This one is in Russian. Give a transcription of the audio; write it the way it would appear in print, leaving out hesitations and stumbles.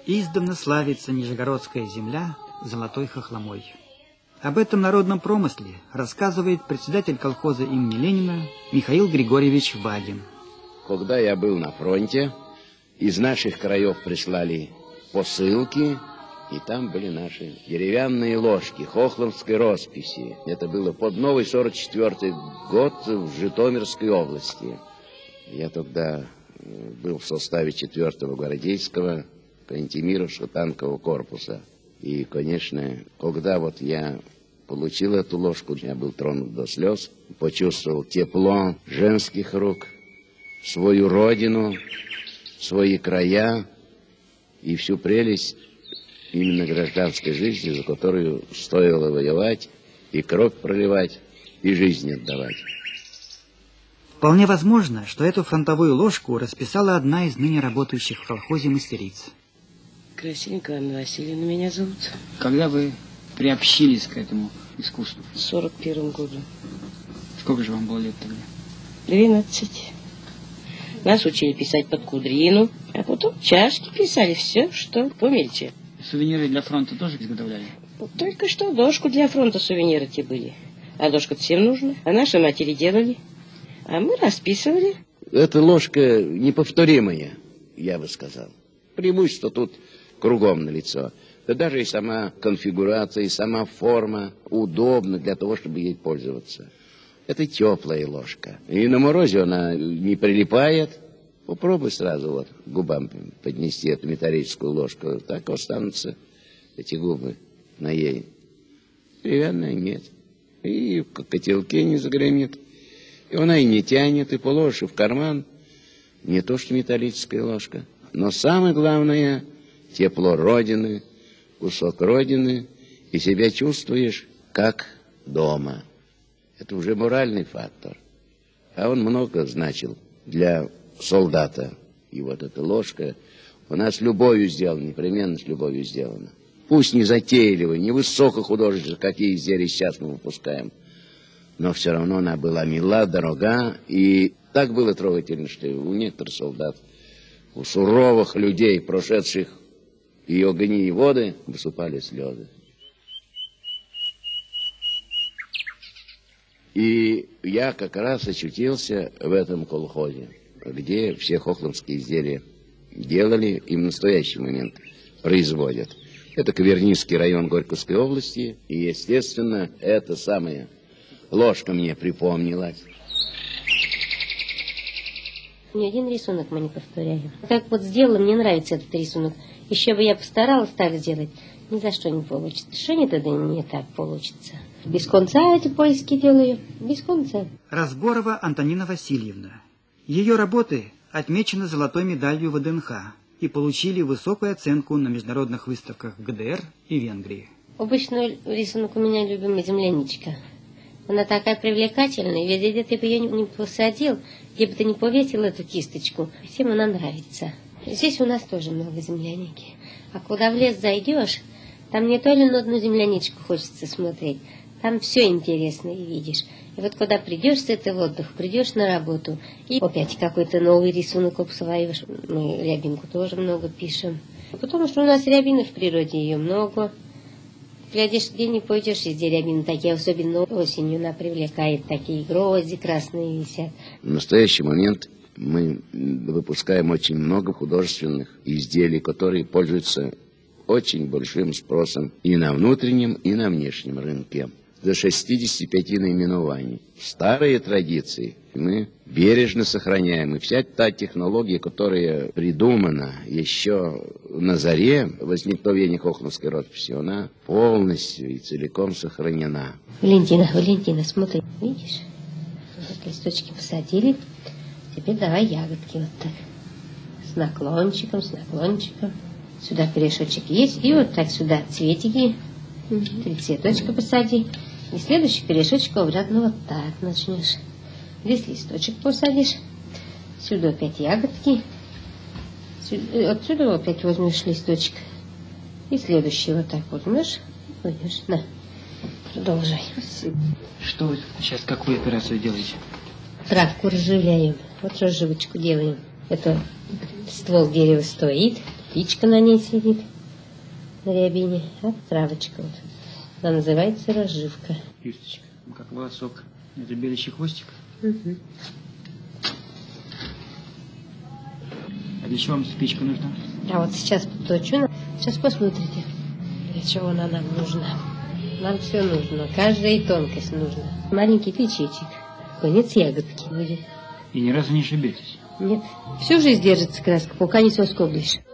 Издавна славится Нижегородская земля золотой хохломой. Об этом народном промысле рассказывает председатель колхоза имени Ленина Михаил Григорьевич Вагин. Когда я был на фронте, из наших краев прислали посылки, и там были наши деревянные ложки хохломской росписи. Это было под новый 44-й год в Житомирской области. Я тогда был в составе 4-го гвардейского Кантемировского танкового корпуса. И, конечно, когда вот я получил эту ложку, я был тронут до слез, почувствовал тепло женских рук, свою родину, свои края и всю прелесть именно гражданской жизни, за которую стоило воевать, и кровь проливать, и жизнь отдавать. Вполне возможно, что эту фронтовую ложку расписала одна из ныне работающих в колхозе мастериц. Красильникова Анна Васильевна меня зовут. Когда вы приобщились к этому искусству? В 41 году. Сколько же вам было лет тогда? 12. Нас учили писать под кудрину, а потом чашки писали, все, что помельче. Сувениры для фронта тоже изготовляли? Только что дошку для фронта сувениры те были. А дошка-то всем нужна. А наши матери делали. А мы расписывали. Эта ложка неповторимая, я бы сказал. Преимущество тут кругом налицо. Да даже и сама конфигурация, и сама форма удобна для того, чтобы ей пользоваться. Это теплая ложка. И на морозе она не прилипает. Попробуй сразу вот губам поднести эту металлическую ложку. Так останутся эти губы на ей. Деревянная медь. И в котелке не загремит. И она и не тянет, и положишь в карман. Не то, что металлическая ложка. Но самое главное — тепло Родины, кусок Родины, и себя чувствуешь как дома. Это уже моральный фактор. А он много значил для солдата. И вот эта ложка у нас с любовью сделана, непременно с любовью сделана. Пусть не затейливо, не высокохудожественно, какие изделия сейчас мы выпускаем, но все равно она была мила, дорога, и так было трогательно, что у некоторых солдат, у суровых людей, прошедших и огни, и воды, высыпали слезы. И я как раз очутился в этом колхозе, где все хохломские изделия делали и в настоящий момент производят. Это Кавернийский район Горьковской области, и, естественно, эта самая ложка мне припомнилась. Ни один рисунок мы не повторяем. Как вот сделала, мне нравится этот рисунок. Еще бы я постаралась так сделать, ни за что не получится. Что не тогда не так получится. Без конца эти поиски делаю, без конца. Разборова Антонина Васильевна. Ее работы отмечены золотой медалью ВДНХ и получили высокую оценку на международных выставках в ГДР и Венгрии. Обычно рисунок у меня любимый земляничка. Она такая привлекательная, ведь где ты бы ее не посадил, где бы ты не повесил эту кисточку, всем она нравится. Здесь у нас тоже много земляники. А куда в лес зайдешь, там не то ли на одну земляничку хочется смотреть, там все интересно и видишь. И вот когда придешь с этого отдыха, придешь на работу, и опять какой-то новый рисунок усваиваешь. Мы рябинку тоже много пишем. Потому что у нас рябины в природе ее много. Глядишь, где не пойдешь, везде рябины такие, особенно осенью она привлекает, такие грозди красные висят. В настоящий момент мы выпускаем очень много художественных изделий, которые пользуются очень большим спросом и на внутреннем, и на внешнем рынке. До 65 наименований. Старые традиции мы бережно сохраняем. И вся та технология, которая придумана еще на заре возникновения хохломской росписи, она полностью и целиком сохранена. Валентина, смотри, видишь? Вот листочки посадили. Теперь давай ягодки вот так. С наклончиком. Сюда корешочек есть. И вот так сюда цветики. 3 цветочка посади. И следующий корешочек обратно вот так начнешь. Здесь листочек посадишь. Сюда опять ягодки. Отсюда опять возьмешь листочек. И следующий вот так возьмешь. Пойдешь. На. Продолжай. Спасибо. Что вы сейчас, какую операцию делаете? Травку разживляем. Вот разживочку делаем. Это ствол дерева стоит. птичка на ней сидит, на рябине, а травочка вот. Она называется разживка. Кисточка, как волосок. Это беличий хвостик. Угу. А для чего вам спичка нужна? А вот сейчас поточу. Сейчас посмотрите, для чего она нам нужна. Нам все нужно, каждая тонкость нужна. Маленький ключичек, конец ягодки будет. И ни разу не ошибетесь. Нет, всю жизнь держится краска, пока не соскоблишь.